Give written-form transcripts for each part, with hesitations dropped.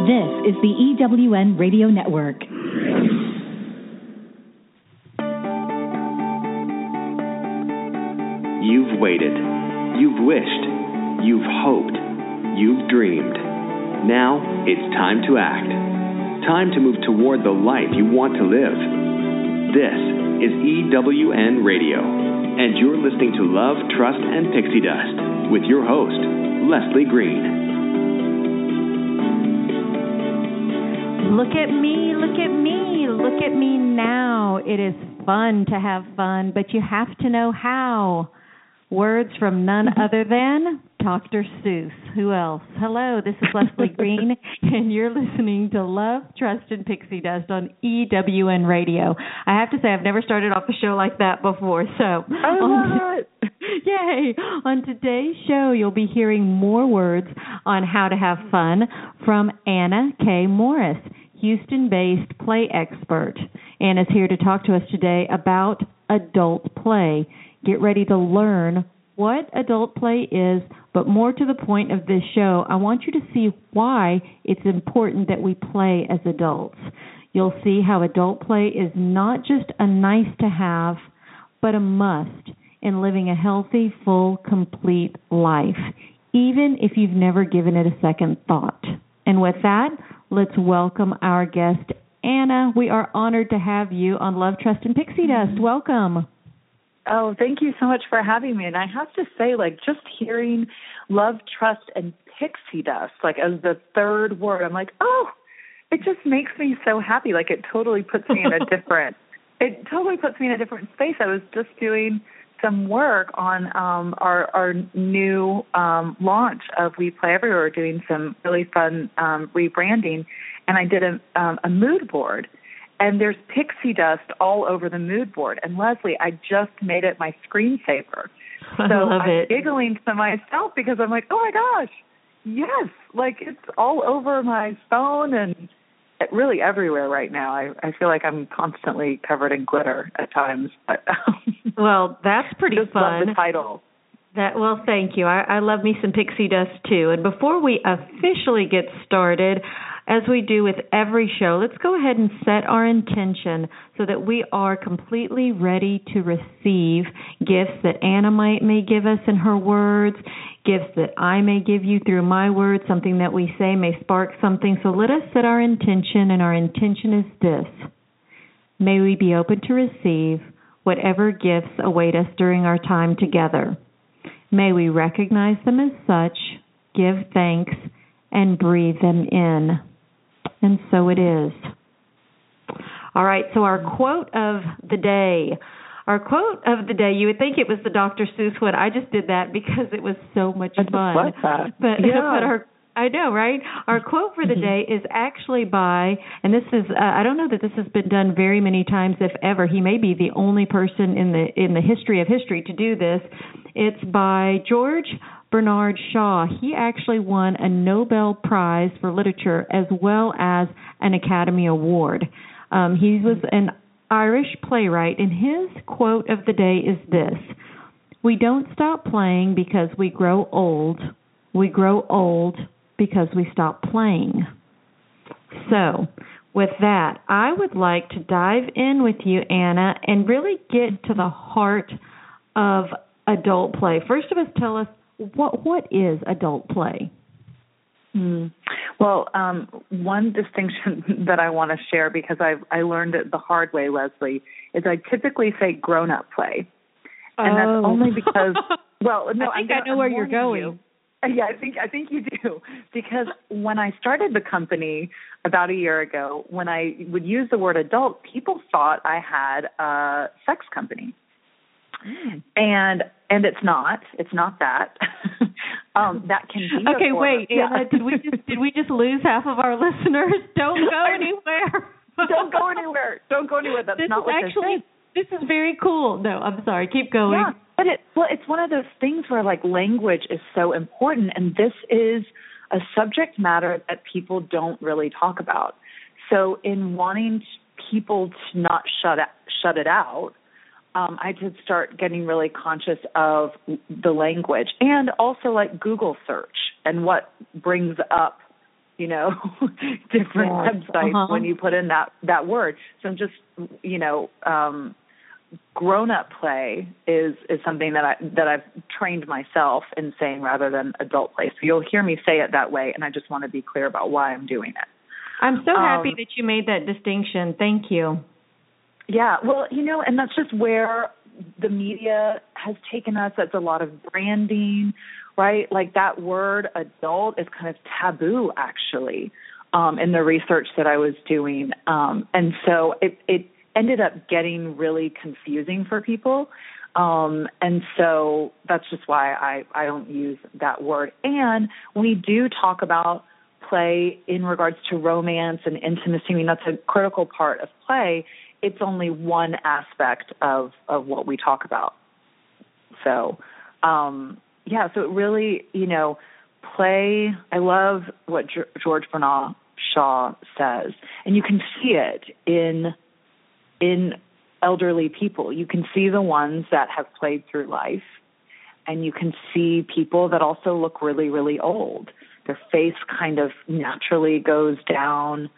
This is the EWN Radio Network. You've waited. You've wished. You've hoped. You've dreamed. Now it's time to act. Time to move toward the life you want to live. This is EWN Radio, and you're listening to Love, Trust, and Pixie Dust with your host, Leslie Green. Look at me, look at me, look at me now. It is fun to have fun, but you have to know how. Words from none other than Dr. Seuss. Who else? Hello, this is Leslie Green, and you're listening to Love, Trust, and Pixie Dust on EWN Radio. I have to say, I've never started off a show like that before, so... I love it! Yay! On today's show, you'll be hearing more words on how to have fun from Anna K. Morris, Houston-based play expert. Anna's here to talk to us today about adult play. Get ready to learn what adult play is, but more to the point of this show, I want you to see why it's important that we play as adults. You'll see how adult play is not just a nice to have, but a must in living a healthy, full, complete life, even if you've never given it a second thought. And with that, let's welcome our guest, Anna. We are honored to have you on Love, Trust, and Pixie Dust. Welcome. Oh, thank you so much for having me. And I have to say, just hearing Love, Trust, and Pixie Dust, as the third word, I'm like, oh, it just makes me so happy. It totally puts me in a different, space. I was just doing some work on our new launch of We Play Everywhere. We're doing some really fun rebranding, and I did a mood board. And there's pixie dust all over the mood board. And Leslie, I just made it my screensaver. So I'm giggling to myself because I'm like, oh my gosh, yes, it's all over my phone and really everywhere right now. I feel like I'm constantly covered in glitter at times. But, well, that's pretty just fun. Love the title. Well, thank you. I love me some pixie dust too. And before we officially get started, as we do with every show, let's go ahead and set our intention so that we are completely ready to receive gifts that Anna may give us in her words, gifts that I may give you through my words, something that we say may spark something. So let us set our intention, and our intention is this. May we be open to receive whatever gifts await us during our time together. May we recognize them as such, give thanks, and breathe them in. And so it is. All right, so our quote of the day. Our quote of the day, you would think it was the Dr. Seuss one. I just did that because it was so much fun. I just like that. But I know, right? Our quote for the day is actually by, and this is, I don't know that this has been done very many times, if ever. He may be the only person in the history of history to do this. It's by George Bernard Shaw. He actually won a Nobel Prize for Literature as well as an Academy Award. He was an Irish playwright, and his quote of the day is this: "We don't stop playing because we grow old. We grow old because we stop playing." So, with that, I would like to dive in with you, Anna, and really get to the heart of adult play. First of all, tell us, what is adult play? Well, one distinction that I want to share, because I learned it the hard way, Leslie, is I typically say grown-up play. And that's only because, well, no, I know where you're going. Yeah, I think you do. Because when I started the company about a year ago, when I would use the word adult, people thought I had a sex company. And it's not. It's not that. That can be. Okay, wait. Anna, did we just lose half of our listeners? Don't go anywhere. Don't go anywhere. Don't go anywhere. That's not what actually. This is very cool. No, I'm sorry. Keep going. Yeah, but it's one of those things where language is so important, and this is a subject matter that people don't really talk about. So in wanting people to not shut it out, I did start getting really conscious of the language, and also Google search and what brings up different websites when you put in that word. So I'm just, grown-up play is something that I've trained myself in saying rather than adult play. So you'll hear me say it that way, and I just want to be clear about why I'm doing it. I'm so happy that you made that distinction. Thank you. Yeah, well, and that's just where the media has taken us. That's a lot of branding, right? Like that word adult is kind of taboo, actually, in the research that I was doing. And so it ended up getting really confusing for people. And so that's just why I don't use that word. And we do talk about play in regards to romance and intimacy. I mean, that's a critical part of play. It's only one aspect of what we talk about. So, so it really, play, I love what George Bernard Shaw says, and you can see it in elderly people. You can see the ones that have played through life, and you can see people that also look really, really old. Their face kind of naturally goes down.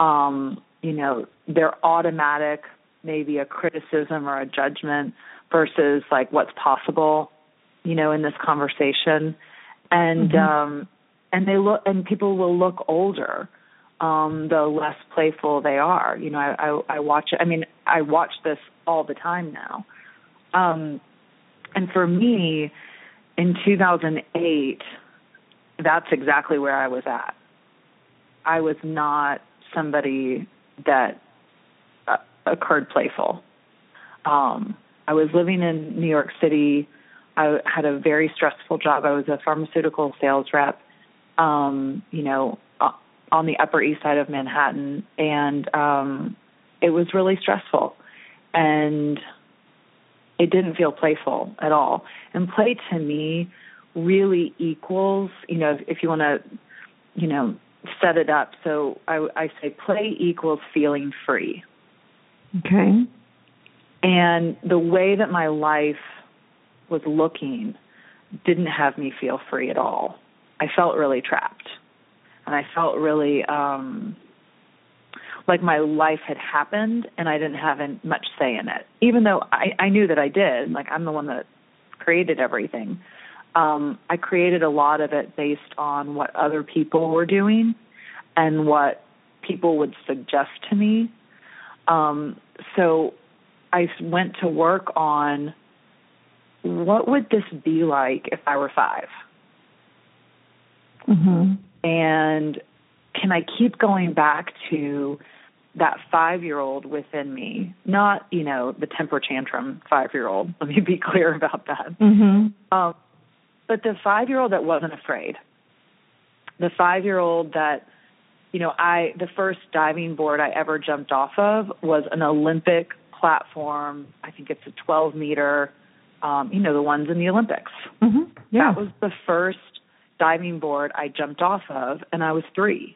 Their automatic, maybe a criticism or a judgment versus like what's possible, in this conversation. And and they look, and people will look older, the less playful they are. I watch it. I mean, I watch this all the time now. And for me, in 2008, that's exactly where I was at. I was not somebody that occurred playful. I was living in New York City. I had a very stressful job. I was a pharmaceutical sales rep, on the Upper East Side of Manhattan, and it was really stressful, and it didn't feel playful at all. And play to me really equals, if you want to, set it up. So I say play equals feeling free. Okay. And the way that my life was looking didn't have me feel free at all. I felt really trapped. And I felt really like my life had happened and I didn't have much say in it, even though I knew that I did. Like, I'm the one that created everything. I created a lot of it based on what other people were doing and what people would suggest to me. So I went to work on what would this be like if I were 5? Mm-hmm. And can I keep going back to that 5-year-old within me? Not, the temper tantrum 5-year-old. Let me be clear about that. Mm-hmm. But the 5-year-old that wasn't afraid. The 5-year-old that, the first diving board I ever jumped off of was an Olympic platform. I think it's a 12-meter, the ones in the Olympics. Mm-hmm. Yeah. That was the first diving board I jumped off of, and I was 3.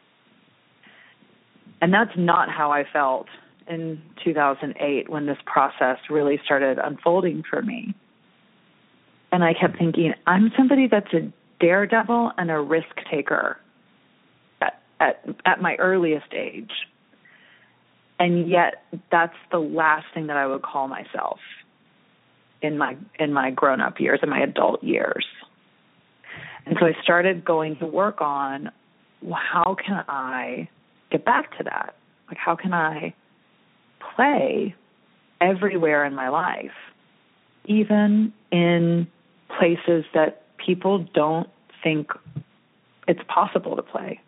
And that's not how I felt in 2008 when this process really started unfolding for me. And I kept thinking, I'm somebody that's a daredevil and a risk taker at my earliest age. And yet that's the last thing that I would call myself in my grown-up years, in my adult years. And so I started going to work on, how can I get back to that? Like, how can I play everywhere in my life, even in places that people don't think it's possible to play?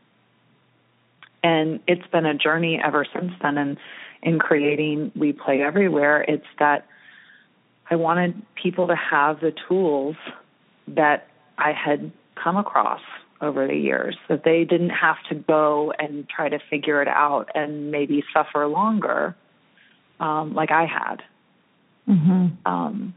And it's been a journey ever since then. And in creating We Play Everywhere, it's that I wanted people to have the tools that I had come across over the years, that they didn't have to go and try to figure it out and maybe suffer longer, like I had. Mm-hmm.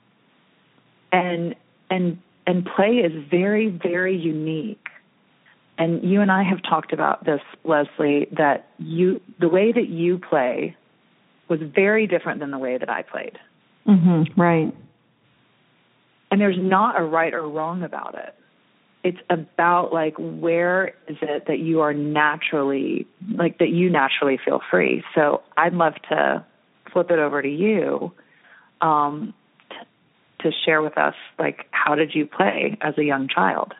And play is very, very unique. And you and I have talked about this, Leslie, that the way that you play was very different than the way that I played. Mm-hmm. Right. And there's not a right or wrong about it. it's about like, where is it that you are naturally, like that you naturally feel free. So I'd love to flip it over to you to share with us, like, how did you play as a young child?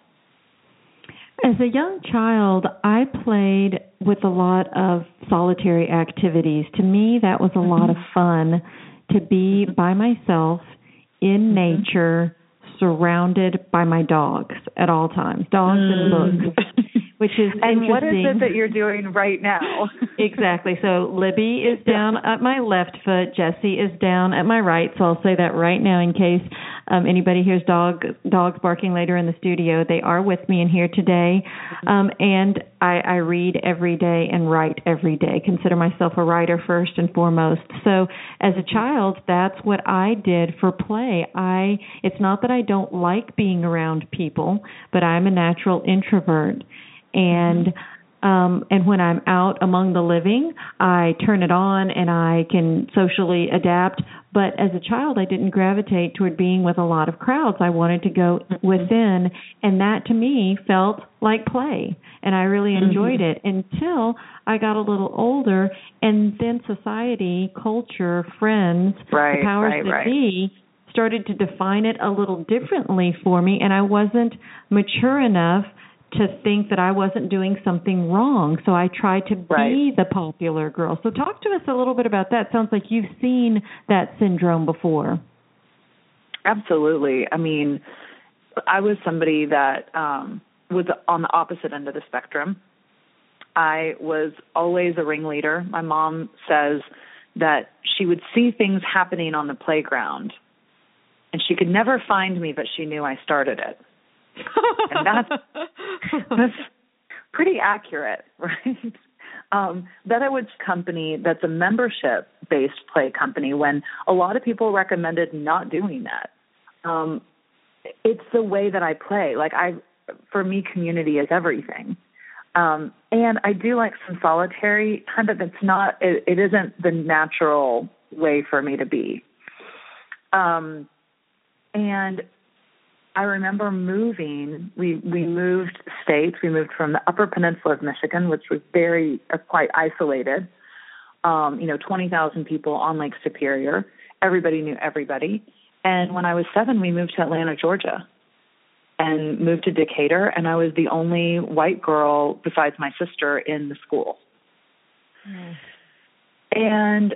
As a young child, I played with a lot of solitary activities. To me, that was a lot of fun to be by myself in nature, surrounded by my dogs at all times, dogs and books, which is and interesting. What is it that you're doing right now? Exactly. So Libby is down at my left foot. Jessie is down at my right. So I'll say that right now in case anybody hears dogs barking later in the studio. They are with me in here today. And I read every day and write every day. Consider myself a writer first and foremost. So as a child, that's what I did for play. It's not that I don't like being around people, but I'm a natural introvert. And when I'm out among the living, I turn it on and I can socially adapt. But as a child, I didn't gravitate toward being with a lot of crowds. I wanted to go within, and that to me felt like play, and I really enjoyed it until I got a little older, and then society, culture, friends, the powers that be started to define it a little differently for me, and I wasn't mature enough to think that I wasn't doing something wrong. So I tried to be the popular girl. So talk to us a little bit about that. Sounds like you've seen that syndrome before. Absolutely. I mean, I was somebody that was on the opposite end of the spectrum. I was always a ringleader. My mom says that she would see things happening on the playground, and she could never find me, but she knew I started it. And that's pretty accurate, right? Betterwoods Company, that's a membership-based play company, when a lot of people recommended not doing that. It's the way that I play. Like, for me, community is everything. And I do like some solitary time, but it isn't the natural way for me to be. And I remember moving. We moved states. We moved from the Upper Peninsula of Michigan, which was quite isolated. 20,000 people on Lake Superior. Everybody knew everybody. And when I was 7, we moved to Atlanta, Georgia, and moved to Decatur. And I was the only white girl besides my sister in the school. And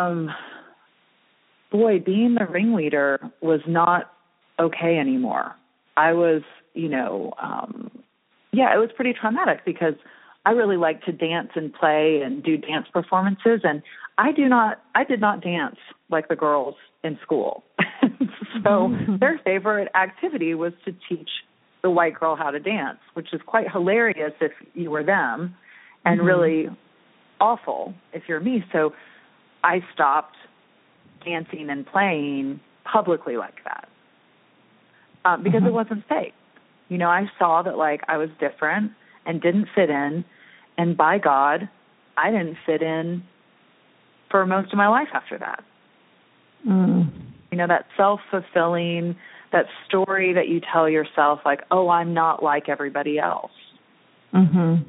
being the ringleader was not okay anymore. I was, it was pretty traumatic because I really like to dance and play and do dance performances, and I did not dance like the girls in school. So their favorite activity was to teach the white girl how to dance, which is quite hilarious if you were them, and really awful if you're me. So I stopped dancing and playing publicly like that. Because it wasn't safe. I saw that, like, I was different and didn't fit in, and by God, I didn't fit in for most of my life after that. That self-fulfilling, that story that you tell yourself, like, oh, I'm not like everybody else. And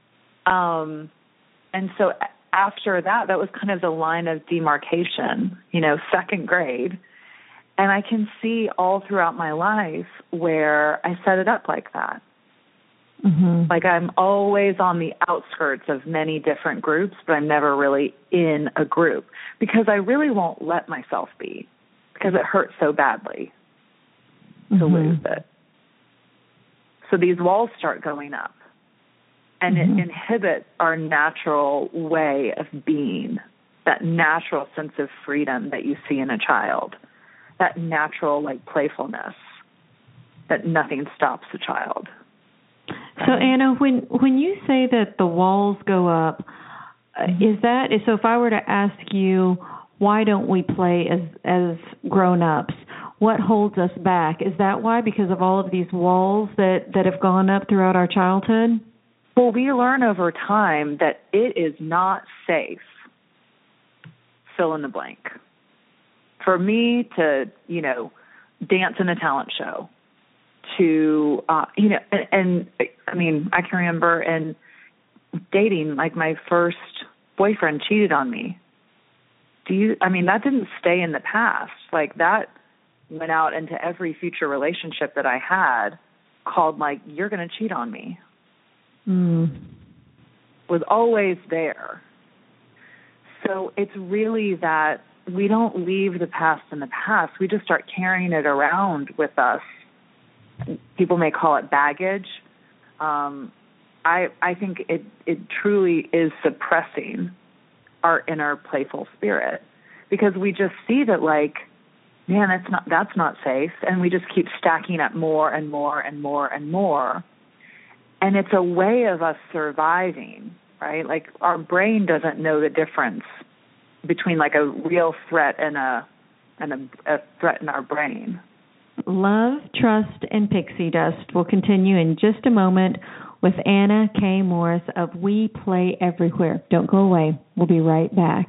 so after that was kind of the line of demarcation, second grade. And I can see all throughout my life where I set it up like that. Like, I'm always on the outskirts of many different groups, but I'm never really in a group because I really won't let myself be, because it hurts so badly to lose it. So these walls start going up, and it inhibits our natural way of being, that natural sense of freedom that you see in a child. That natural, like, playfulness, that nothing stops a child. So, Anna, when you say that the walls go up, is that, so if I were to ask you, why don't we play as grown-ups? What holds us back? Is that why? Because of all of these walls that have gone up throughout our childhood? Well, we learn over time that it is not safe. Fill in the blank. For me to, dance in a talent show, to, and I mean, I can remember in dating, like my first boyfriend cheated on me. That didn't stay in the past. Like that went out into every future relationship that I had, called like, you're going to cheat on me. Was always there. So it's really that we don't leave the past in the past. We just start carrying it around with us. People may call it baggage. I think it truly is suppressing our inner playful spirit, because we just see that, like, man, that's not safe, and we just keep stacking up more and more and more and more. And it's a way of us surviving, right? Like our brain doesn't know the difference between like a real threat and a threat in our brain. Love, Trust, and Pixie Dust will continue in just a moment with Anna K. Morris of We Play Everywhere. Don't go away. We'll be right back.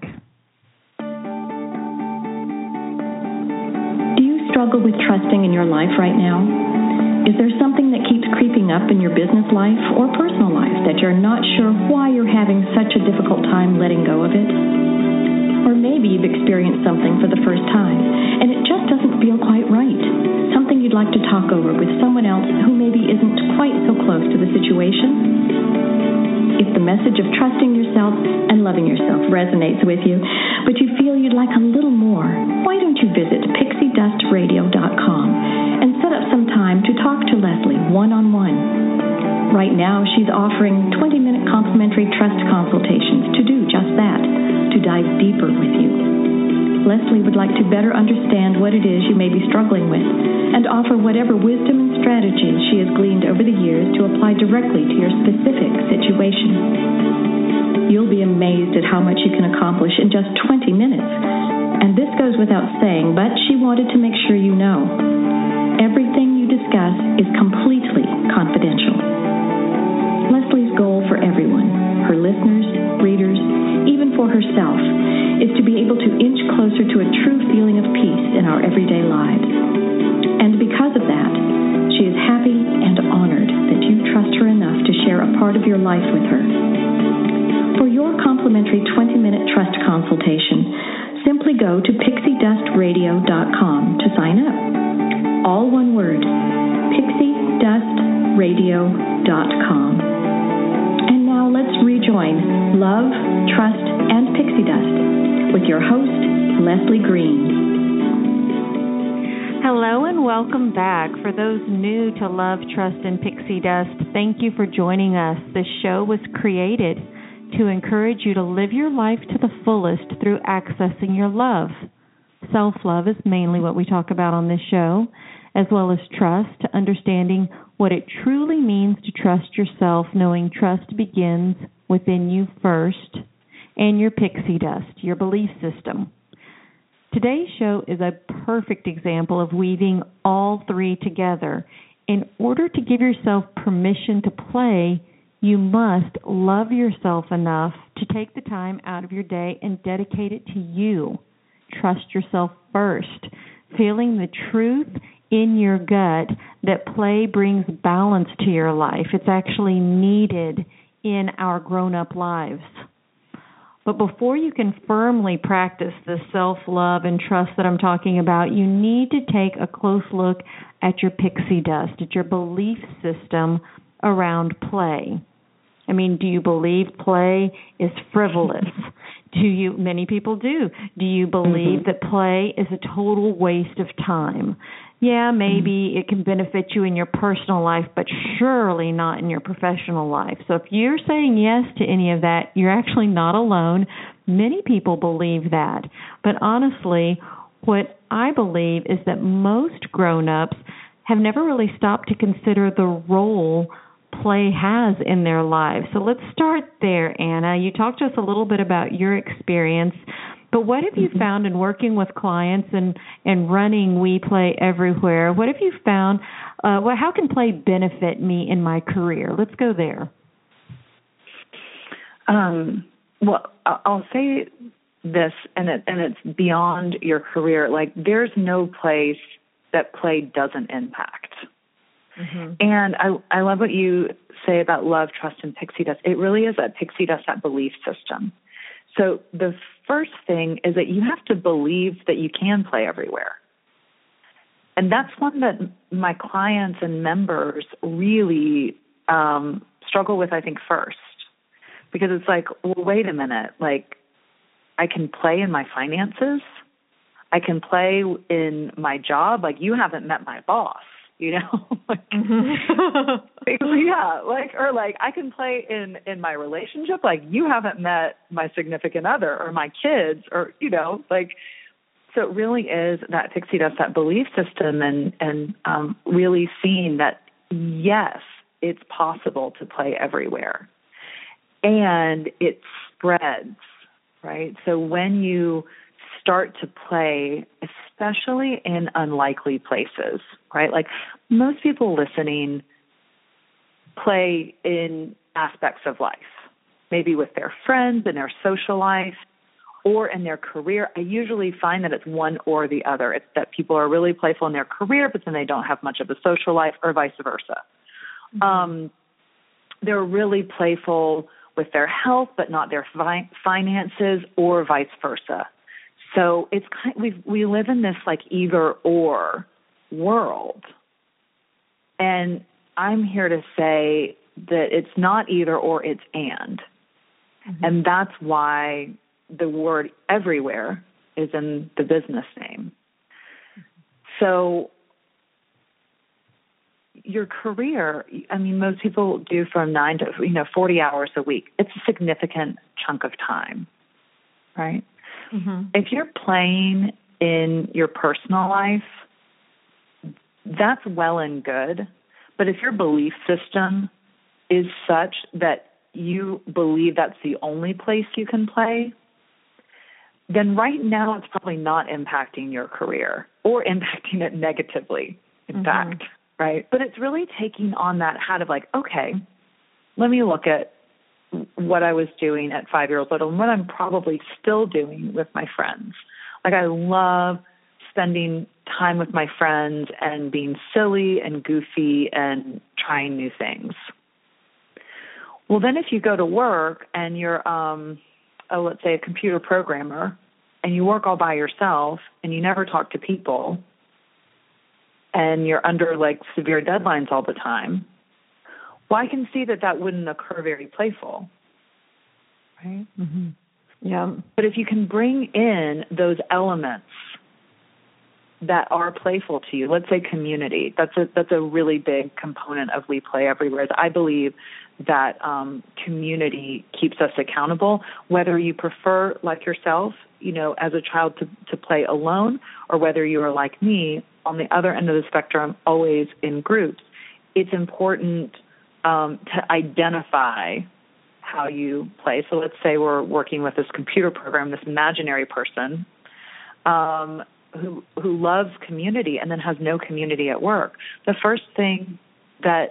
Do you struggle with trusting in your life right now? Is there something that keeps creeping up in your business life or personal life that you're not sure why you're having such a difficult time letting go of it? Or maybe you've experienced something for the first time and it just doesn't feel quite right. Something you'd like to talk over with someone else who maybe isn't quite so close to the situation? If the message of trusting yourself and loving yourself resonates with you, but you feel you'd like a little more, why don't you visit PixieDustRadio.com and set up some time to talk to Leslie one-on-one. Right now, she's offering 20-minute complimentary trust consultations to do just that, to dive deeper with you. Leslie would like to better understand what it is you may be struggling with and offer whatever wisdom and strategies she has gleaned over the years to apply directly to your specific situation. You'll be amazed at how much you can accomplish in just 20 minutes. And this goes without saying, but she wanted to make sure you know. Everything you discuss is completely confidential. Leslie's goal for everyone, her listeners, readers, even for herself, is to be able to inch closer to a true feeling of peace in our everyday lives. And because of that, she is happy and honored that you trust her enough to share a part of your life with her. For your complimentary 20-minute trust consultation, simply go to PixieDustRadio.com to sign up. All one word, PixieDustRadio.com. And now let's rejoin Love, Trust, and Pixie Dust with your host, Leslie Green. Hello and welcome back. For those new to Love, Trust, and Pixie Dust, thank you for joining us. This show was created to encourage you to live your life to the fullest through accessing your love. Self-love is mainly what we talk about on this show, as well as trust, understanding what it truly means to trust yourself, knowing trust begins within you first, and your pixie dust, your belief system. Today's show is a perfect example of weaving all three together. In order to give yourself permission to play, you must love yourself enough to take the time out of your day and dedicate it to you. Trust yourself first, feeling the truth in your gut that play brings balance to your life. It's actually needed in our grown-up lives. But before you can firmly practice this self-love and trust that I'm talking about, you need to take a close look at your pixie dust, at your belief system around play. I mean, do you believe play is frivolous? Many people do. Do you believe that play is a total waste of time? Yeah, maybe it can benefit you in your personal life, but surely not in your professional life. So if you're saying yes to any of that, you're actually not alone. Many people believe that. But honestly, what I believe is that most grown-ups have never really stopped to consider the role play has in their lives. So let's start there, Anna. You talked to us a little bit about your experience, but what have you found in working with clients and running We Play Everywhere? What have you found? How can play benefit me in my career? Let's go there. Well, I'll say this, and it's beyond your career. Like, there's no place that play doesn't impact. Mm-hmm. And I love what you say about love, trust, and pixie dust. It really is that pixie dust, that belief system. So the first thing is that you have to believe that you can play everywhere. And that's one that my clients and members really struggle with, I think, first. Because it's like, well, wait a minute, like, I can play in my finances. I can play in my job. Like, you haven't met my boss, you know? Like, yeah, like, or like, I can play in my relationship. Like, you haven't met my significant other or my kids, or, you know, like, so it really is that pixie dust, that belief system, and really seeing that, yes, it's possible to play everywhere. And it spreads, right? So when you start to play, especially in unlikely places, right? Like most people listening play in aspects of life, maybe with their friends, in their social life, or in their career. I usually find that it's one or the other. It's that people are really playful in their career, but then they don't have much of a social life, or vice versa. Mm-hmm. They're really playful with their health, but not their finances, or vice versa. So it's we live in this like either or world. And I'm here to say that it's not either or, it's and. Mm-hmm. And that's why the word everywhere is in the business name. So your career, I mean, most people do from 9 to 40 hours a week. It's a significant chunk of time, right? Mm-hmm. If you're playing in your personal life, that's well and good. But if your belief system is such that you believe that's the only place you can play, then right now it's probably not impacting your career or impacting it negatively, in fact. Right. But it's really taking on that hat of like, okay, let me look at what I was doing at 5 years old and what I'm probably still doing with my friends. Like I love spending time with my friends and being silly and goofy and trying new things. Well, then if you go to work and you're, let's say a computer programmer, and you work all by yourself and you never talk to people, and you're under like severe deadlines all the time, well, I can see that wouldn't occur very playful, right? Mm-hmm. Yeah. But if you can bring in those elements that are playful to you, let's say community, that's a really big component of We Play Everywhere. I believe that community keeps us accountable, whether you prefer, like yourself, as a child to play alone, or whether you are like me, on the other end of the spectrum, always in groups. It's important to identify how you play. So let's say we're working with this computer program, this imaginary person who loves community and then has no community at work. The first thing that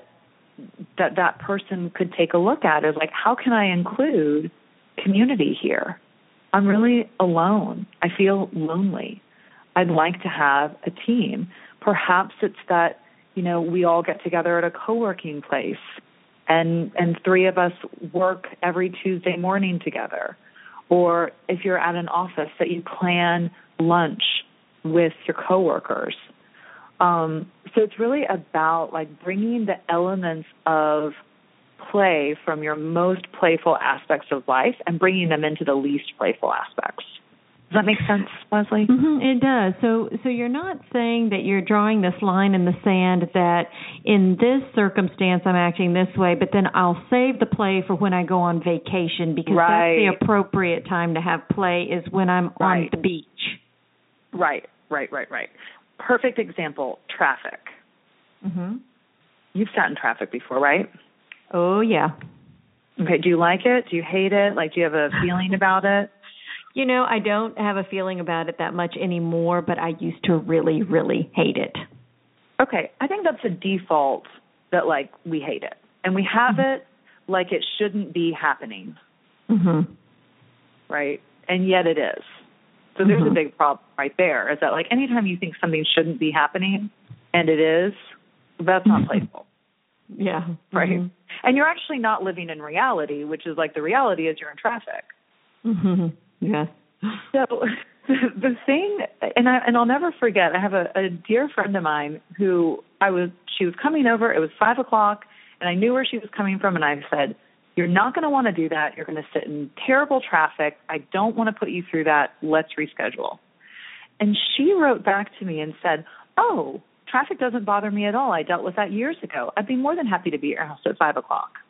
person could take a look at is like, how can I include community here? I'm really alone. I feel lonely. I'd like to have a team. Perhaps it's that, we all get together at a co-working place and 3 of us work every Tuesday morning together. Or if you're at an office, that you plan lunch with your coworkers. So it's really about like bringing the elements of play from your most playful aspects of life and bringing them into the least playful aspects. Does that make sense, Leslie? Mm-hmm, it does. So you're not saying that you're drawing this line in the sand that in this circumstance I'm acting this way, but then I'll save the play for when I go on vacation because that's the appropriate time to have play is when I'm on the beach. Right. Perfect example, traffic. Mm-hmm. You've sat in traffic before, right? Oh, yeah. Okay, do you like it? Do you hate it? Like, do you have a feeling about it? I don't have a feeling about it that much anymore, but I used to really, really hate it. Okay, I think that's a default that, like, we hate it. And we have it like it shouldn't be happening. Mm-hmm. Right? And yet it is. So there's a big problem right there, is that, like, anytime you think something shouldn't be happening, and it is, That's not playful. Yeah. Right. Mm-hmm. And you're actually not living in reality, which is like the reality is you're in traffic. Mm-hmm. Yes. So the thing, and I'll never forget, I have a dear friend of mine who she was coming over, it was 5:00, and I knew where she was coming from, and I said, you're not going to want to do that. You're going to sit in terrible traffic. I don't want to put you through that. Let's reschedule. And she wrote back to me and said, oh, traffic doesn't bother me at all. I dealt with that years ago. I'd be more than happy to be at your house at 5:00.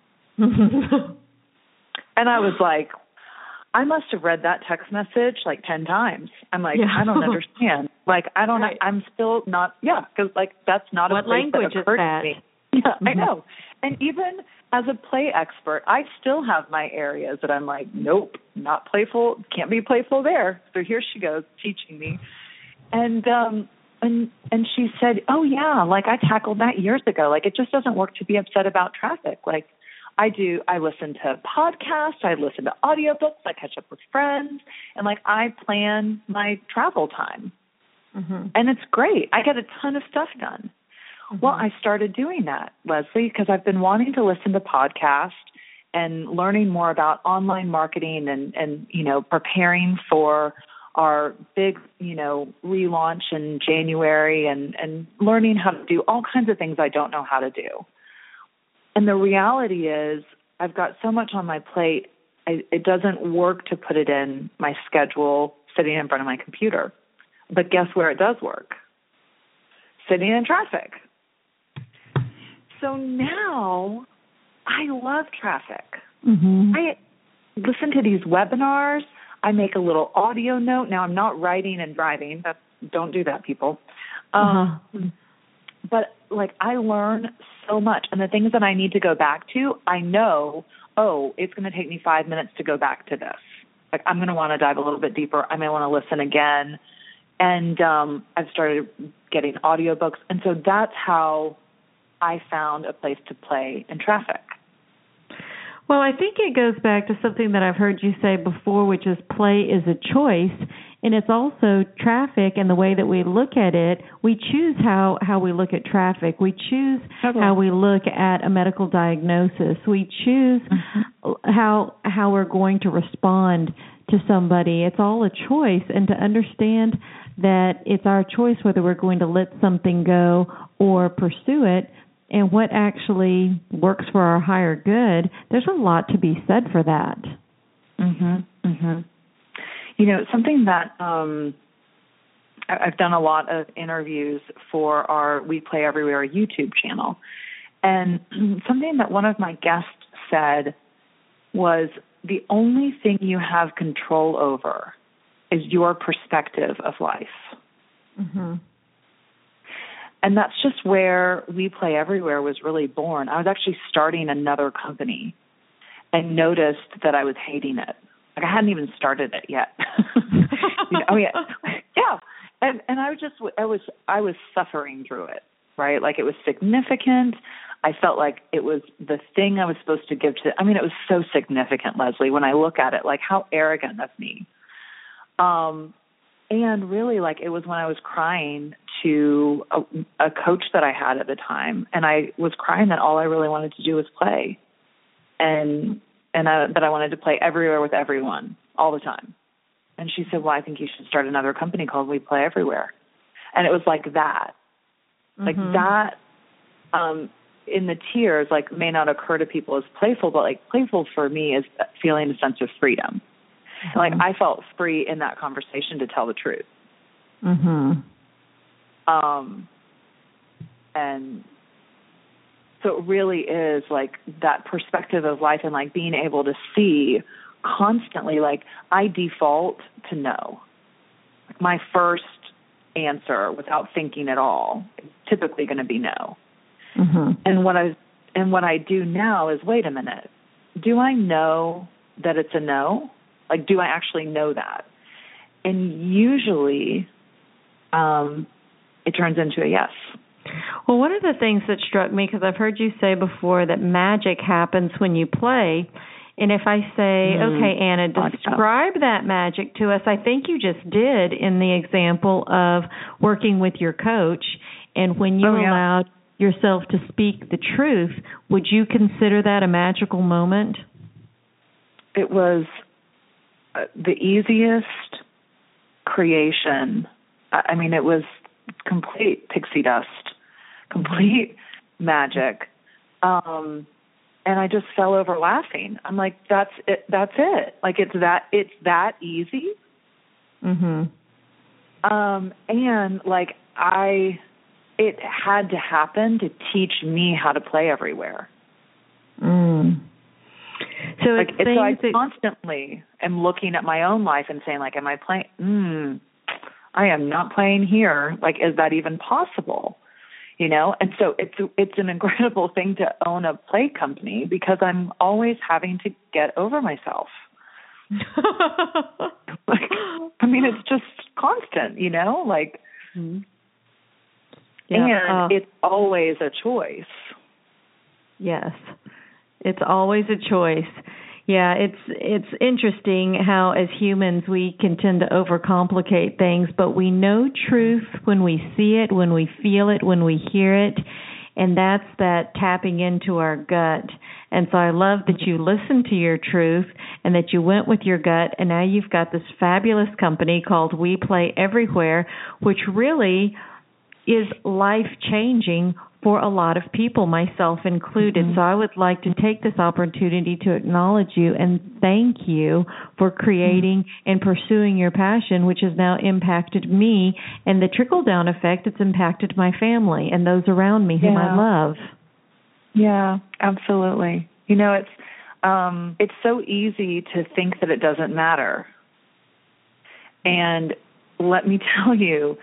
And I was like, I must have read that text message like 10 times. I'm like, I don't understand. Like, I don't, right. I'm still not, because like that's not what a place language that occurred is that? to me. Yeah, I know. And even as a play expert, I still have my areas that I'm like, nope, not playful, can't be playful there. So here she goes teaching me. And she said, oh yeah, like I tackled that years ago. Like it just doesn't work to be upset about traffic. Like I listen to podcasts, I listen to audiobooks, I catch up with friends, and like I plan my travel time. Mm-hmm. And it's great. I get a ton of stuff done. Mm-hmm. Well, I started doing that, Leslie, because I've been wanting to listen to podcasts and learning more about online marketing and preparing for our big, relaunch in January and learning how to do all kinds of things I don't know how to do. And the reality is I've got so much on my plate, it doesn't work to put it in my schedule sitting in front of my computer. But guess where it does work? Sitting in traffic. So now I love traffic. Mm-hmm. I listen to these webinars. I make a little audio note. Now, I'm not writing and driving. Don't do that, people. But, like, I learn so much. And the things that I need to go back to, I know, it's going to take me 5 minutes to go back to this. Like, I'm going to want to dive a little bit deeper. I may want to listen again. And I've started getting audiobooks. And so that's how I found a place to play in traffic. Well, I think it goes back to something that I've heard you say before, which is play is a choice. And it's also traffic and the way that we look at it. We choose how we look at traffic. We choose how we look at a medical diagnosis. We choose how we're going to respond to somebody. It's all a choice. And to understand that it's our choice whether we're going to let something go or pursue it, and what actually works for our higher good, there's a lot to be said for that. Mm-hmm. Mm-hmm. Something that I've done a lot of interviews for our We Play Everywhere YouTube channel, and something that one of my guests said was the only thing you have control over is your perspective of life. Mm-hmm. And that's just where We Play Everywhere was really born. I was actually starting another company and noticed that I was hating it. Like I hadn't even started it yet. Yeah. And I was suffering through it, right? Like it was significant. I felt like it was the thing I was supposed to give to. It was so significant, Leslie, when I look at it, like how arrogant of me. And really, like, it was when I was crying to a coach that I had at the time, and I was crying that all I really wanted to do was play, and that I wanted to play everywhere with everyone all the time. And she said, well, I think you should start another company called We Play Everywhere. And it was like that. Mm-hmm. Like that, in the tears, like, may not occur to people as playful, but, like, playful for me is feeling a sense of freedom. Mm-hmm. Like, I felt free in that conversation to tell the truth. Mm-hmm. And so it really is, like, that perspective of life and, like, being able to see constantly, like, I default to no. My first answer without thinking at all is typically going to be no. Mm-hmm. And what I do now is, wait a minute, do I know that it's a no? Like, do I actually know that? And usually it turns into a yes. Well, one of the things that struck me, because I've heard you say before that magic happens when you play, and if I say, okay, Anna, describe that magic to us, I think you just did in the example of working with your coach, and when you allowed yourself to speak the truth, would you consider that a magical moment? It was the easiest creation. I mean, it was complete pixie dust, complete magic. And I just fell over laughing. I'm like, that's it. That's it. Like, it's that easy. Mhm. And like, it had to happen to teach me how to play everywhere. Mm. So like, so I constantly am looking at my own life and saying, like, am I playing? I am not playing here. Like, is that even possible? You know? And so it's an incredible thing to own a play company, because I'm always having to get over myself. Like, I mean, it's just constant, you know? Like, and it's always a choice. Yes, it's always a choice. Yeah, it's interesting how as humans we can tend to overcomplicate things, but we know truth when we see it, when we feel it, when we hear it, and that's that tapping into our gut. And so I love that you listened to your truth and that you went with your gut, and now you've got this fabulous company called We Play Everywhere, which really is life-changing for a lot of people, myself included. So I would like to take this opportunity to acknowledge you and thank you for creating and pursuing your passion, which has now impacted me, and the trickle-down effect, it's impacted my family and those around me whom I love. Yeah, absolutely. You know, it's so easy to think that it doesn't matter. And let me tell you,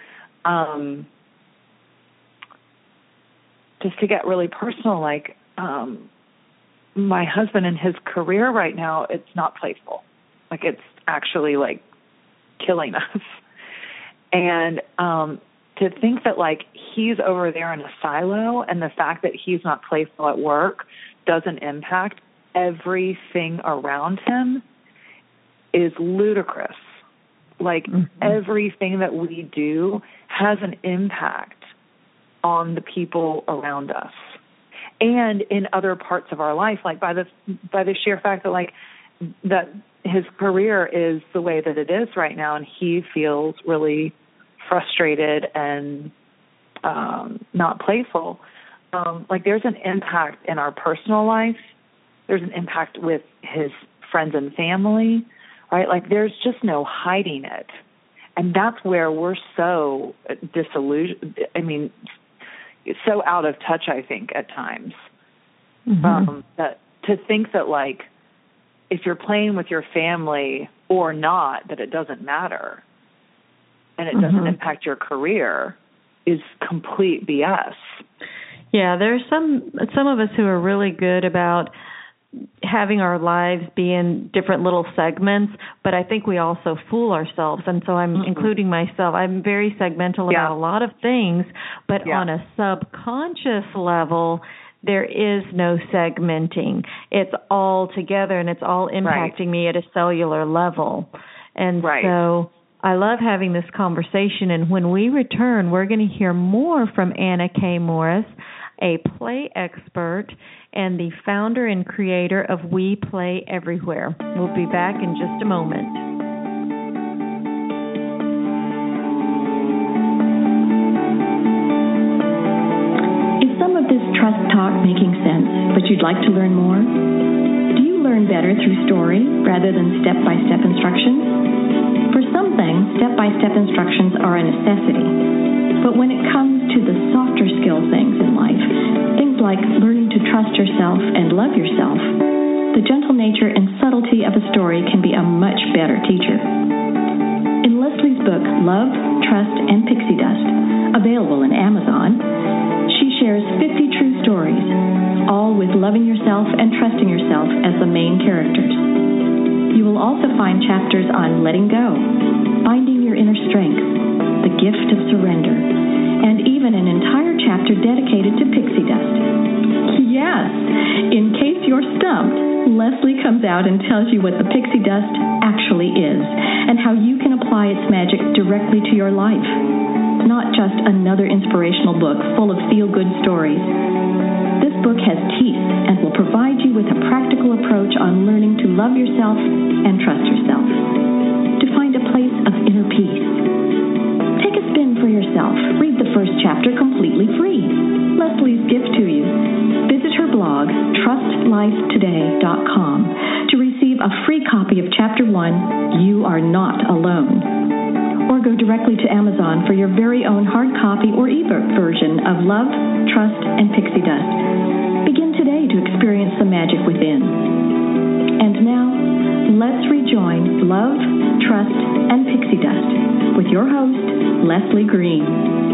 just to get really personal, like, my husband and his career right now, it's not playful. Like, it's actually, like, killing us. And to think that, like, he's over there in a silo, and the fact that he's not playful at work doesn't impact everything around him is ludicrous. Like, everything that we do has an impact on the people around us and in other parts of our life, like by the sheer fact that, like, that his career is the way that it is right now, and he feels really frustrated and not playful. Like, there's an impact in our personal life. There's an impact with his friends and family, right? Like, there's just no hiding it. And that's where we're so disillusioned. I mean, so out of touch, I think, at times. That to think that, like, if you're playing with your family or not, that it doesn't matter and it doesn't impact your career is complete BS. Yeah, there's some of us who are really good about having our lives be in different little segments, but I think we also fool ourselves. And so I'm including myself. I'm very segmental about a lot of things, but on a subconscious level, there is no segmenting. It's all together, and it's all impacting me at a cellular level. And so I love having this conversation. And when we return, we're going to hear more from Anna K. Morris, a play expert and the founder and creator of We Play Everywhere. We'll be back in just a moment. Is some of this trust talk making sense, but you'd like to learn more? Do you learn better through story rather than step-by-step instructions? For some things, step-by-step instructions are a necessity. But when it comes to the softer skill things in life, things like learning to trust yourself and love yourself, the gentle nature and subtlety of a story can be a much better teacher. In Leslie's book, Love, Trust, and Pixie Dust, available in Amazon, she shares 50 true stories, all with loving yourself and trusting yourself as the main characters. You will also find chapters on letting go, finding your inner strength, the gift of surrender, and even an entire chapter dedicated to pixie dust. Yes, in case you're stumped, Leslie comes out and tells you what the pixie dust actually is and how you can apply its magic directly to your life. not just another inspirational book full of feel-good stories. This book has teeth and will provide you with a practical approach on learning to love yourself and trust yourself, to find a place of inner peace. Take a spin for yourself. Read the first chapter completely free. Leslie's gift to you. Visit her blog, trustlifetoday.com, to receive a free copy of Chapter 1, You Are Not Alone. Or go directly to Amazon for your very own hard copy or ebook version of Love, Trust, and Pixie Dust. Begin today to experience the magic within. And now, let's rejoin Love, Trust, and Pixie Dust with your host, Leslie Green.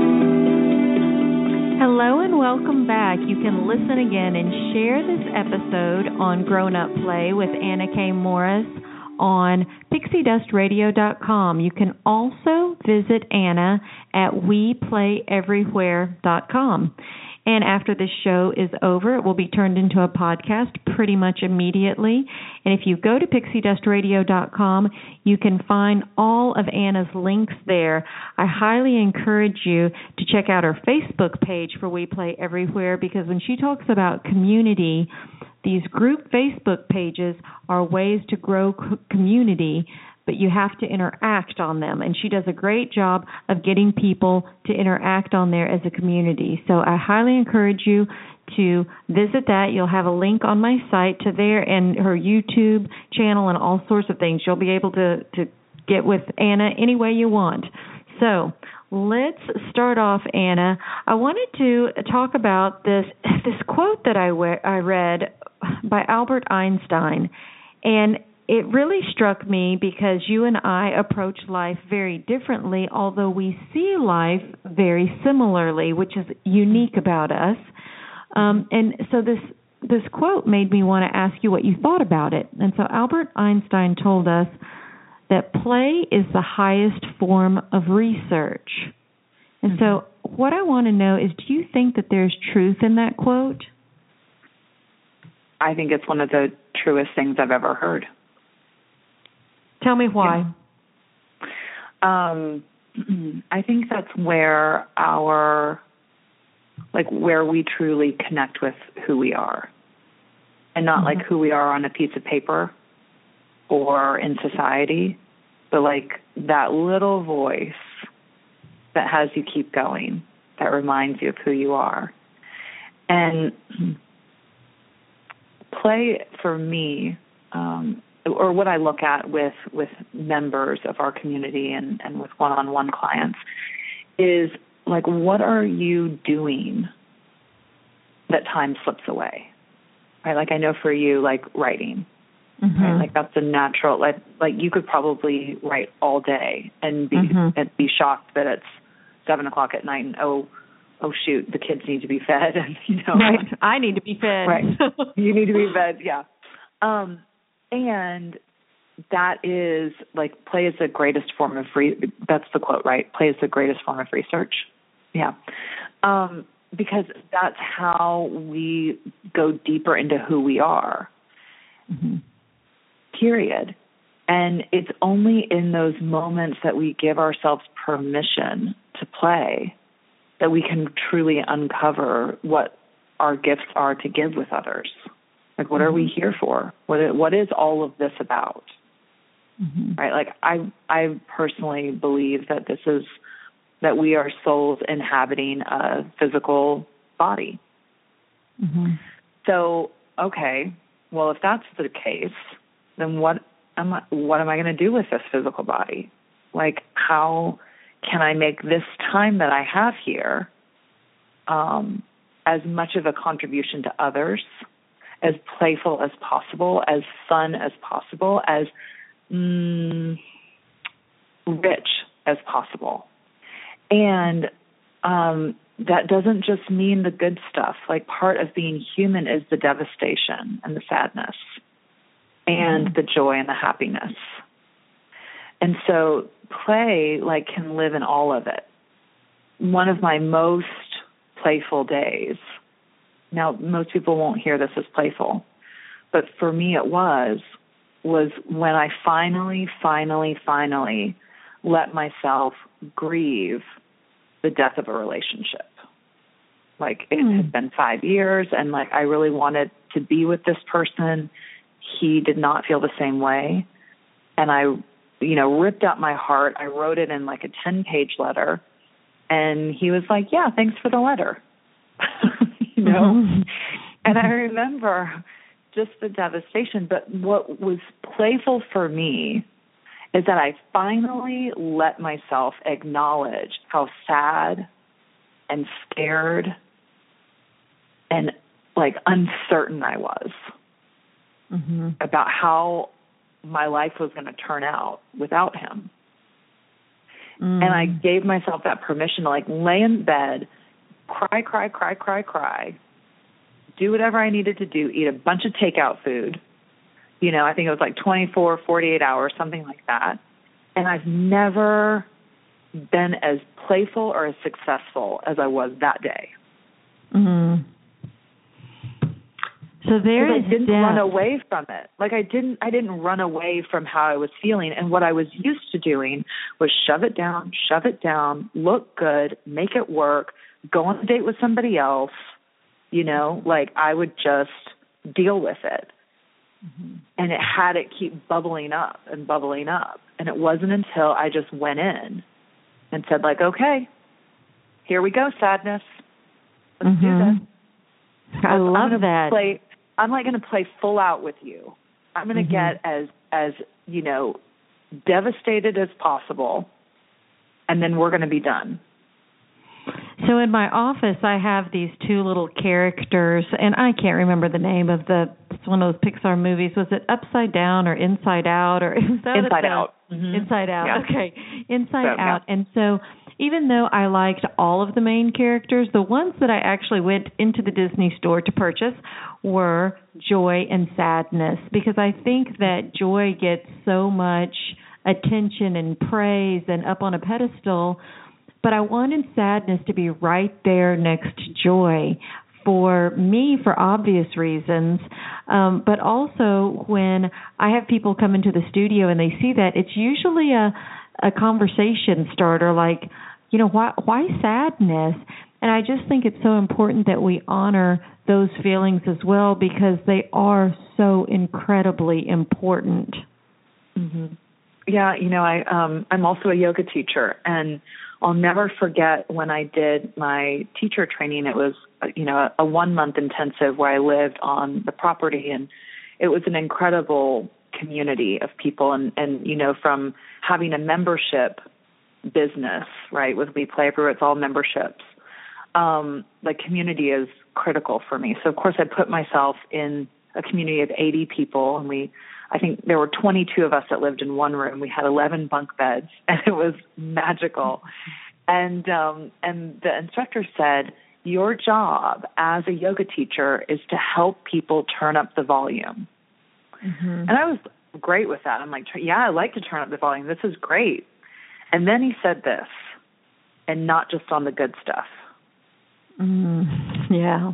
Hello and welcome back. You can listen again and share this episode on Grown Up Play with Anna K. Morris on PixieDustRadio.com. You can also visit Anna at WePlayEverywhere.com. And after this show is over, it will be turned into a podcast pretty much immediately. And if you go to PixieDustRadio.com, you can find all of Anna's links there. I highly encourage you to check out her Facebook page for We Play Everywhere, because when she talks about community, these group Facebook pages are ways to grow community, but you have to interact on them. And she does a great job of getting people to interact on there as a community. So I highly encourage you to visit that. You'll have a link on my site to there and her YouTube channel and all sorts of things. You'll be able to get with Anna any way you want. So let's start off, Anna. I wanted to talk about this quote that I read by Albert Einstein. And it really struck me because you and I approach life very differently, although we see life very similarly, which is unique about us. And so this quote made me want to ask you what you thought about it. And so Albert Einstein told us that play is the highest form of research. And so what I want to know is, do you think that there's truth in that quote? I think it's one of the truest things I've ever heard. Tell me why. Yeah. I think that's where where we truly connect with who we are, and not like who we are on a piece of paper or in society, but like that little voice that has you keep going, that reminds you of who you are. And play for me, or what I look at with members of our community and with one-on-one clients, is like, what are you doing that time slips away? Right? Like, I know for you, like writing, right? Like that's a natural, like you could probably write all day and be shocked that it's 7:00 at night and oh shoot, the kids need to be fed, and right. I need to be fed. Right. You need to be fed. Yeah. And that is like, play is the greatest form of that's the quote, right? Play is the greatest form of research. Yeah. Because that's how we go deeper into who we are. Period. And it's only in those moments that we give ourselves permission to play that we can truly uncover what our gifts are to give with others. Like, what are we here for? What is all of this about? Right? Like, I personally believe that that we are souls inhabiting a physical body. So, okay, well, if that's the case, then what am I going to do with this physical body? Like, how can I make this time that I have here as much of a contribution to others, as playful as possible, as fun as possible, as rich as possible? And that doesn't just mean the good stuff. Like, part of being human is the devastation and the sadness and the joy and the happiness. And so play, like, can live in all of it. One of my most playful days, now most people won't hear this as playful, but for me it was when I finally let myself grieve the death of a relationship. Like, it had been 5 years, and, like, I really wanted to be with this person. He did not feel the same way. And I, ripped out my heart. I wrote it in, like, a 10-page letter. And he was like, yeah, thanks for the letter. And I remember just the devastation. But what was playful for me is that I finally let myself acknowledge how sad and scared and, like, uncertain I was about how my life was going to turn out without him. And I gave myself that permission to, like, lay in bed, cry, do whatever I needed to do, eat a bunch of takeout food. I think it was like 24, 48 hours, something like that. And I've never been as playful or as successful as I was that day. So there is I didn't run away from it. Like, I didn't run away from how I was feeling. And what I was used to doing was shove it down, look good, make it work, go on a date with somebody else. Like, I would just deal with it. And it had it keep bubbling up. And it wasn't until I just went in and said, like, okay, here we go, sadness. Let's do this. I love that. I'm like going to play full out with you. I'm going to get as devastated as possible, and then we're going to be done. So in my office, I have these two little characters, and I can't remember the name of it's one of those Pixar movies. Was it Upside Down or Inside Out? Or was that Inside Out. Inside Out. Yeah. Okay, Inside Out. Yeah. And so even though I liked all of the main characters, the ones that I actually went into the Disney store to purchase were joy and sadness, because I think that joy gets so much attention and praise and up on a pedestal. But I wanted sadness to be right there next to joy for me, for obvious reasons. But also when I have people come into the studio and they see that, it's usually a conversation starter, like, why sadness? And I just think it's so important that we honor those feelings as well, because they are so incredibly important. Yeah, I'm also a yoga teacher, and I'll never forget when I did my teacher training. It was, a 1-month intensive where I lived on the property, and it was an incredible community of people. And from having a membership business, right, with We Play Everywhere, it's all memberships. The community is critical for me. So, of course, I put myself in a community of 80 people, and I think there were 22 of us that lived in one room. We had 11 bunk beds, and it was magical. And the instructor said, your job as a yoga teacher is to help people turn up the volume. And I was great with that. I'm like, yeah, I like to turn up the volume. This is great. And then he said this, and not just on the good stuff. Yeah.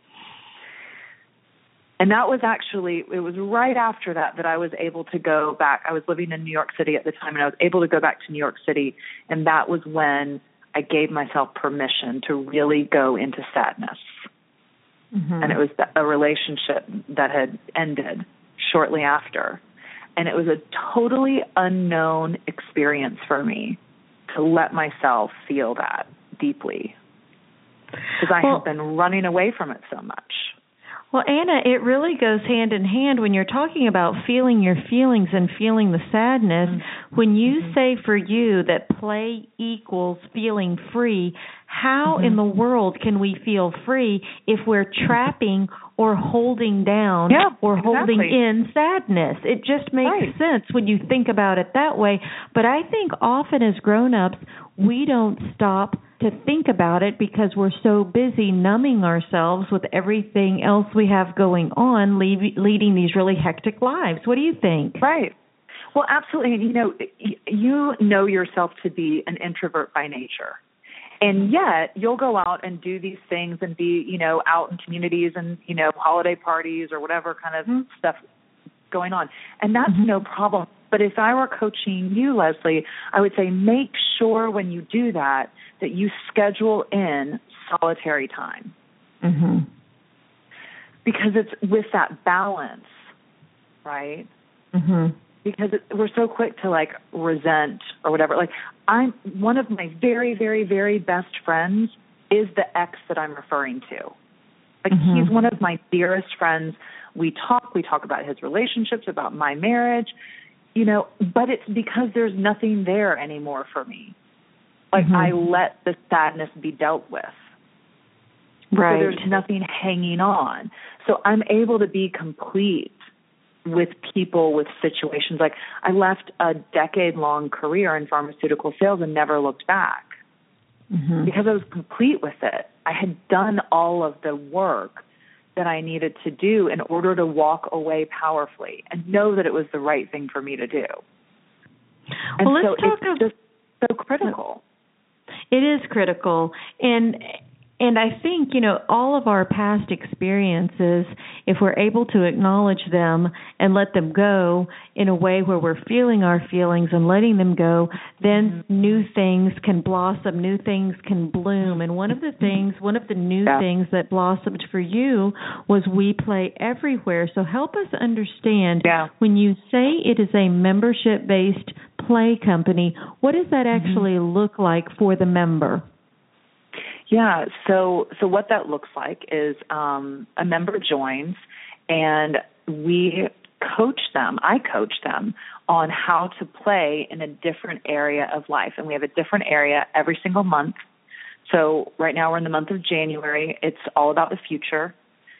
And that was it was right after that I was able to go back. I was living in New York City at the time, and I was able to go back to New York City. And that was when I gave myself permission to really go into sadness. And it was a relationship that had ended shortly after. And it was a totally unknown experience for me to let myself feel that deeply, because I had been running away from it so much. Well, Anna, it really goes hand in hand when you're talking about feeling your feelings and feeling the sadness. When you say for you that play equals feeling free, how in the world can we feel free if we're trapping or holding down or holding in sadness? It just makes sense when you think about it that way. But I think often as grown-ups, we don't stop to think about it because we're so busy numbing ourselves with everything else we have going on, leading these really hectic lives. What do you think? Right. Well, absolutely. And, you know yourself to be an introvert by nature. And yet you'll go out and do these things and be, out in communities and, holiday parties or whatever kind of stuff going on. And that's no problem. But if I were coaching you, Leslie, I would say make sure when you do that you schedule in solitary time. Mm-hmm. Because it's with that balance, right? Mm-hmm. Because we're so quick to like resent or whatever. Like I'm one of my very, very, very best friends is the ex that I'm referring to. Like he's one of my dearest friends. We talk about his relationships, about my marriage, but it's because there's nothing there anymore for me. Like I let the sadness be dealt with. Right. So there's nothing hanging on. So I'm able to be complete with people, with situations. Like I left a decade-long career in pharmaceutical sales and never looked back because I was complete with it. I had done all of the work that I needed to do in order to walk away powerfully and know that it was the right thing for me to do. And well, so it's just so critical. It is critical. And I think, all of our past experiences, if we're able to acknowledge them and let them go in a way where we're feeling our feelings and letting them go, then new things can blossom, new things can bloom. And one of the new things that blossomed for you was We Play Everywhere. So help us understand, when you say it is a membership-based play company, what does that actually look like for the member? Yeah, so what that looks like is a member joins and we coach them. I coach them on how to play in a different area of life. And we have a different area every single month. So right now we're in the month of January. It's all about the future.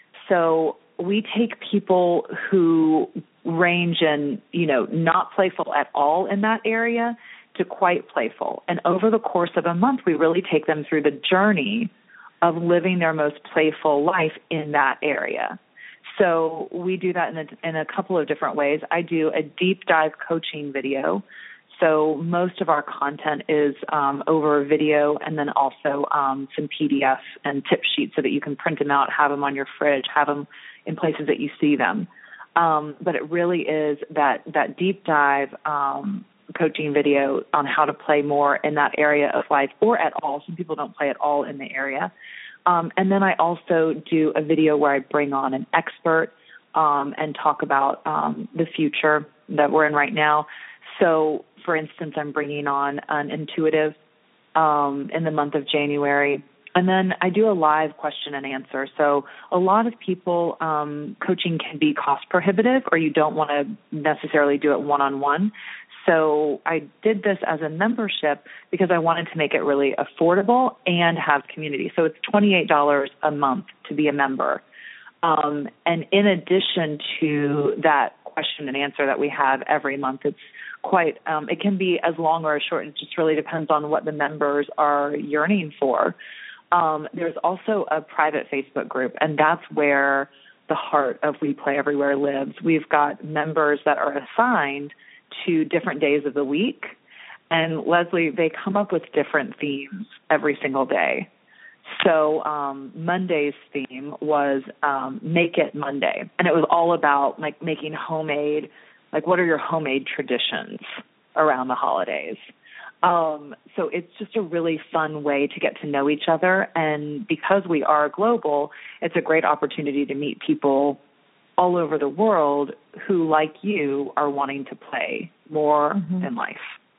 So we take people who range in, not playful at all in that area to quite playful. And over the course of a month, we really take them through the journey of living their most playful life in that area. So we do that in a couple of different ways. I do a deep dive coaching video. So most of our content is over video and then also some PDFs and tip sheets so that you can print them out, have them on your fridge, have them in places that you see them. But it really is that deep dive coaching video on how to play more in that area of life or at all. Some people don't play at all in the area. And then I also do a video where I bring on an expert and talk about the future that we're in right now. So, for instance, I'm bringing on an intuitive in the month of January. And then I do a live question and answer. So a lot of people, coaching can be cost prohibitive or you don't want to necessarily do it one-on-one. So I did this as a membership because I wanted to make it really affordable and have community. So it's $28 a month to be a member. And in addition to that question and answer that we have every month, it's quite, it can be as long or as short. It just really depends on what the members are yearning for. There's also a private Facebook group, and that's where the heart of We Play Everywhere lives. We've got members that are assigned to different days of the week. And Leslie, they come up with different themes every single day. So Monday's theme was Make It Monday. And it was all about like making homemade, like what are your homemade traditions around the holidays? So it's just a really fun way to get to know each other. And because we are global, it's a great opportunity to meet people all over the world who, like you, are wanting to play more in life.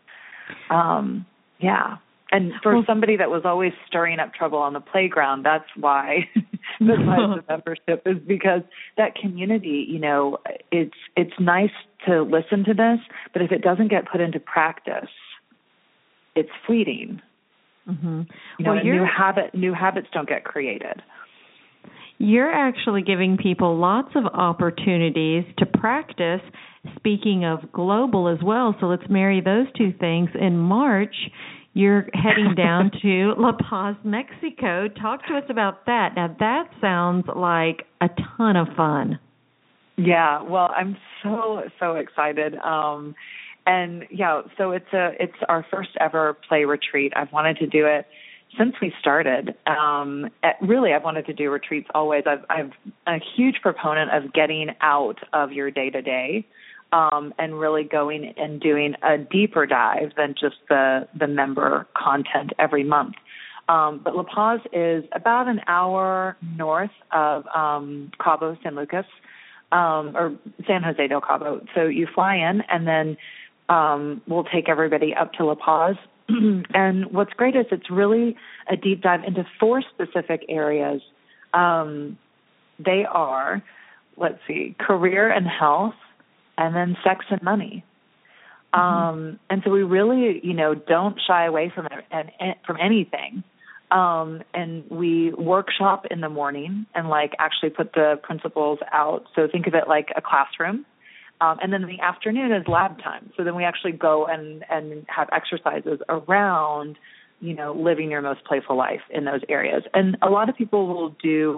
Yeah. And for somebody that was always stirring up trouble on the playground, that's why the membership is because that community, it's nice to listen to this, but if it doesn't get put into practice, it's fleeting. New habits don't get created. You're actually giving people lots of opportunities to practice, speaking of global as well. So let's marry those two things. In March, you're heading down to La Paz, Mexico. Talk to us about that. Now, that sounds like a ton of fun. Yeah, well, I'm so excited. And yeah, so it's our first ever play retreat. I've wanted to do it since we started. Really, I've wanted to do retreats always. I'm a huge proponent of getting out of your day-to-day and really going and doing a deeper dive than just the member content every month. But La Paz is about an hour north of Cabo San Lucas, or San Jose del Cabo. So you fly in, and then we'll take everybody up to La Paz. And what's great is it's really a deep dive into 4 specific areas. They are, career and health, and then sex and money. And so we really, don't shy away from anything. And we workshop in the morning and actually put the principles out. So think of it like a classroom. And then in the afternoon is lab time. So then we actually go and have exercises around, living your most playful life in those areas. And a lot of people will do,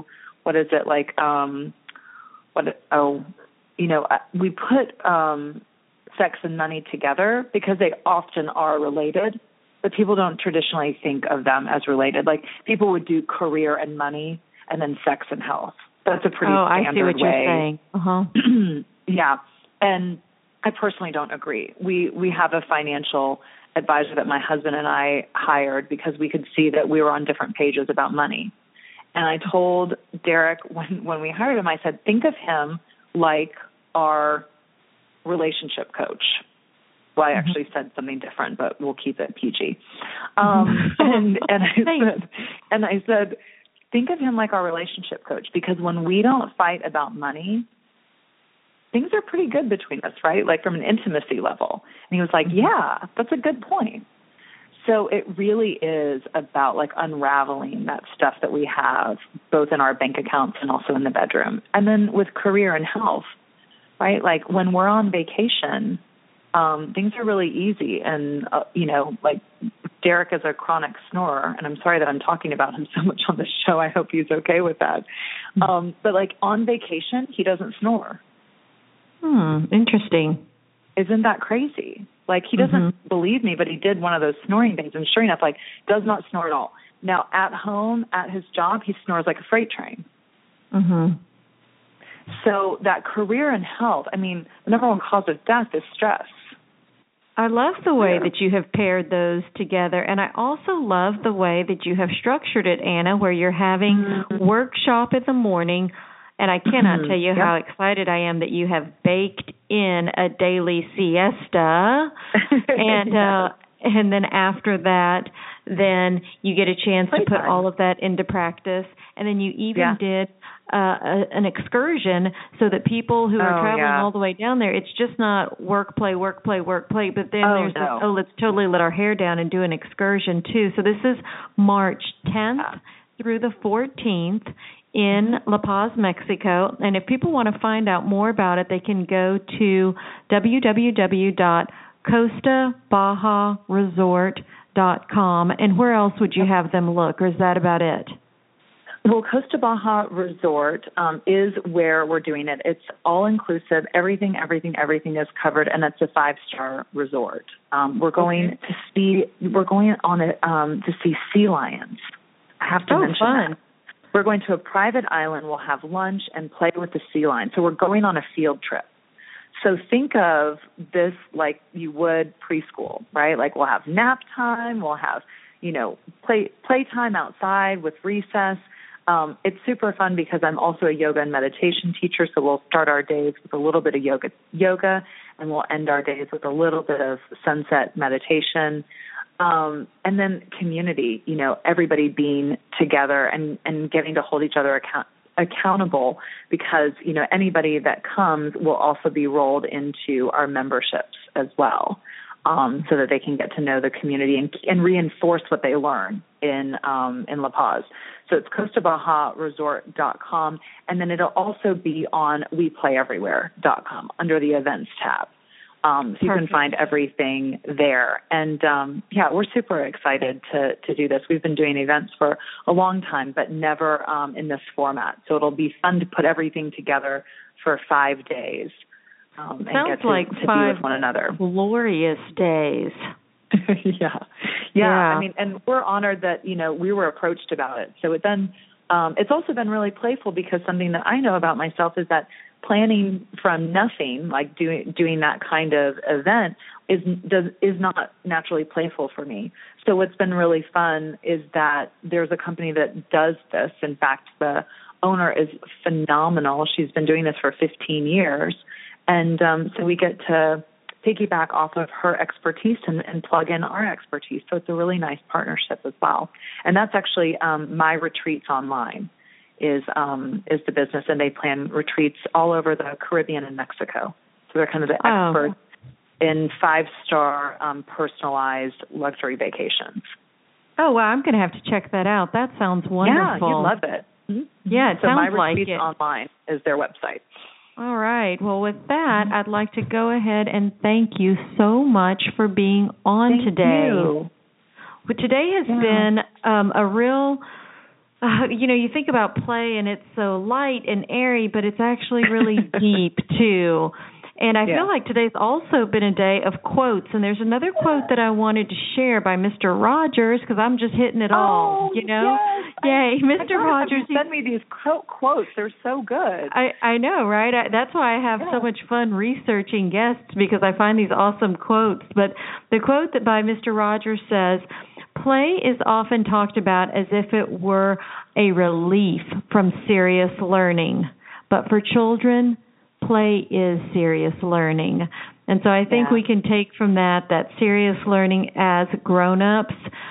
we put sex and money together because they often are related, but people don't traditionally think of them as related. Like people would do career and money and then sex and health. That's a pretty standard way. I see what you're saying. Yeah. And I personally don't agree. We have a financial advisor that my husband and I hired because we could see that we were on different pages about money. And I told Derek when we hired him, I said, think of him like our relationship coach. Well, I actually said something different, but we'll keep it PG. And I said, think of him like our relationship coach, because when we don't fight about money, things are pretty good between us, right? Like from an intimacy level. And he was like, yeah, that's a good point. So it really is about unraveling that stuff that we have both in our bank accounts and also in the bedroom. And then with career and health, right? Like when we're on vacation, things are really easy. And, Derek is a chronic snorer, and I'm sorry that I'm talking about him so much on this show. I hope he's okay with that. But on vacation, he doesn't snore. Interesting. Isn't that crazy? He doesn't believe me, but he did one of those snoring things, and sure enough, does not snore at all. Now, at home, at his job, he snores like a freight train. So that career and health, the number one cause of death is stress. I love the way that you have paired those together, and I also love the way that you have structured it, Anna, where you're having workshop in the morning. And I cannot tell you how excited I am that you have baked in a daily siesta. And then after that, then you get a chance to put all of that into practice. And then you even did an excursion so that people who are traveling all the way down there, it's just not work, play, but then let's totally let our hair down and do an excursion too. So this is March 10th through the 14th. In La Paz, Mexico. And if people want to find out more about it, they can go to www.costabajaresort.com. And where else would you have them look, or is that about it? Well, Costa Baja Resort is where we're doing it. It's all-inclusive. Everything is covered, and it's a 5-star resort. We're going to see sea lions. I have to mention that. We're going to a private island. We'll have lunch and play with the sea lion. So we're going on a field trip. So think of this like you would preschool, right? We'll have nap time. We'll have, play time outside with recess. It's super fun because I'm also a yoga and meditation teacher. So we'll start our days with a little bit of yoga, and we'll end our days with a little bit of sunset meditation. And then community, everybody being together and getting to hold each other accountable, because, anybody that comes will also be rolled into our memberships as well, so that they can get to know the community and reinforce what they learn in La Paz. So it's CostaBajaResort.com, and then it'll also be on WePlayEverywhere.com under the events tab. So you can find everything there. And, we're super excited to do this. We've been doing events for a long time, but never in this format. So it'll be fun to put everything together for 5 days and get to be with one another. Glorious days. Yeah. And we're honored that, we were approached about it. So it's also been really playful, because something that I know about myself is that planning from nothing, like doing that kind of event, is not naturally playful for me. So what's been really fun is that there's a company that does this. In fact, the owner is phenomenal. She's been doing this for 15 years. And so we get to piggyback off of her expertise and plug in our expertise. So it's a really nice partnership as well. And that's actually My Retreats Online is the business, and they plan retreats all over the Caribbean and Mexico. So they're kind of the experts in 5-star personalized luxury vacations. Oh, wow, I'm going to have to check that out. That sounds wonderful. Yeah, you'd love it. Mm-hmm. Yeah, it sounds like it. My Retreats Online is their website. All right. Well, with that, I'd like to go ahead and thank you so much for being on today. Thank you. Well, today has been a real, you think about play and it's so light and airy, but it's actually really deep, too. And I feel like today's also been a day of quotes. And there's another quote that I wanted to share by Mr. Rogers, because I'm just hitting it all, Yes. Yay, Mr. Rogers. Send me these quotes. They're so good. I know, right? That's why I have so much fun researching guests, because I find these awesome quotes. But the quote that by Mr. Rogers says, "Play is often talked about as if it were a relief from serious learning. But for children, play is serious learning." And so I think we can take from that serious learning as grown-ups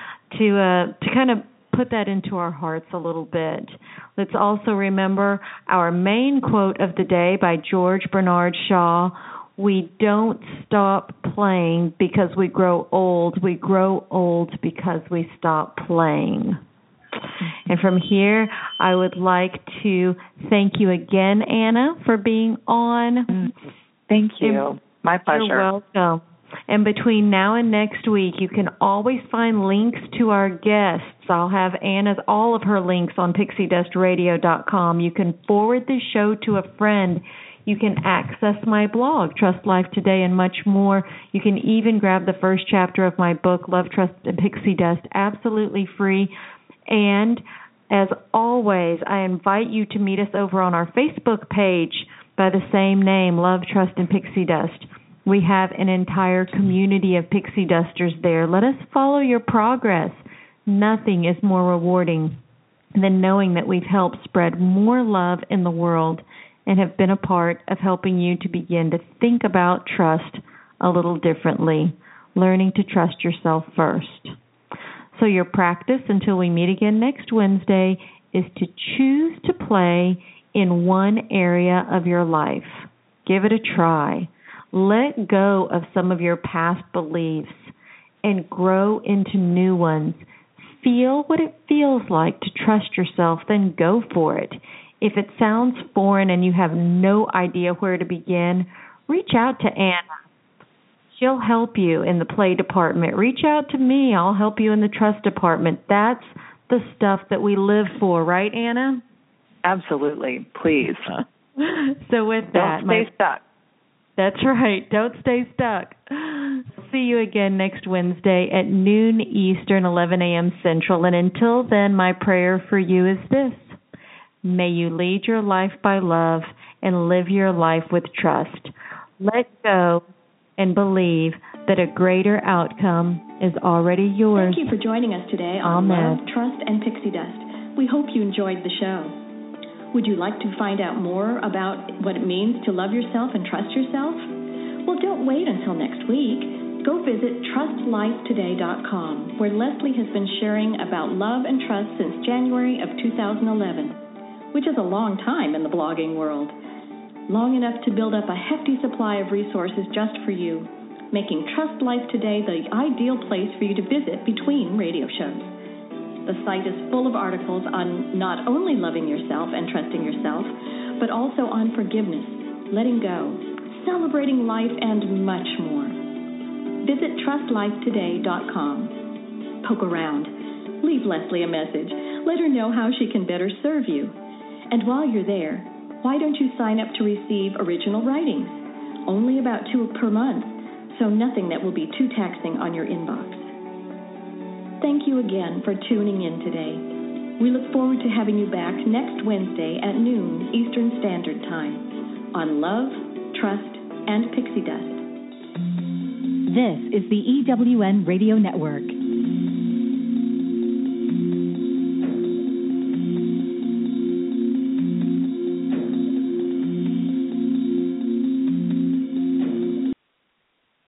to kind of put that into our hearts a little bit. Let's also remember our main quote of the day by George Bernard Shaw: "We don't stop playing because we grow old. We grow old because we stop playing." And from here, I would like to thank you again, Anna, for being on. Thank you. My pleasure. You're welcome. And between now and next week, you can always find links to our guests. I'll have all of her links on PixieDustRadio.com. You can forward this show to a friend. You can access my blog, Trust Life Today, and much more. You can even grab the first chapter of my book, Love, Trust, and Pixie Dust, absolutely free. And as always, I invite you to meet us over on our Facebook page by the same name, Love, Trust, and Pixie Dust. We have an entire community of pixie dusters there. Let us follow your progress. Nothing is more rewarding than knowing that we've helped spread more love in the world and have been a part of helping you to begin to think about trust a little differently, learning to trust yourself first. So your practice until we meet again next Wednesday is to choose to play in one area of your life. Give it a try. Let go of some of your past beliefs and grow into new ones. Feel what it feels like to trust yourself, then go for it. If it sounds foreign and you have no idea where to begin, reach out to Anna. She'll help you in the play department. Reach out to me. I'll help you in the trust department. That's the stuff that we live for, right, Anna? Absolutely. Please. So with that, don't stay stuck. That's right. Don't stay stuck. See you again next Wednesday at noon Eastern, 11 a.m. Central. And until then, my prayer for you is this: may you lead your life by love and live your life with trust. Let go and believe that a greater outcome is already yours. Thank you for joining us today on Love, Trust, and Pixie Dust. We hope you enjoyed the show. Would you like to find out more about what it means to love yourself and trust yourself? Well, don't wait until next week. Go visit TrustLifeToday.com, where Leslie has been sharing about love and trust since January of 2011, which is a long time in the blogging world. Long enough to build up a hefty supply of resources just for you, making Trust Life Today the ideal place for you to visit between radio shows. The site is full of articles on not only loving yourself and trusting yourself, but also on forgiveness, letting go, celebrating life, and much more. Visit TrustLifeToday.com. Poke around. Leave Leslie a message. Let her know how she can better serve you. And while you're there, why don't you sign up to receive original writings? Only about 2 per month, so nothing that will be too taxing on your inbox. Thank you again for tuning in today. We look forward to having you back next Wednesday at noon Eastern Standard Time on love, trust, and pixie dust. This is the EWN Radio Network.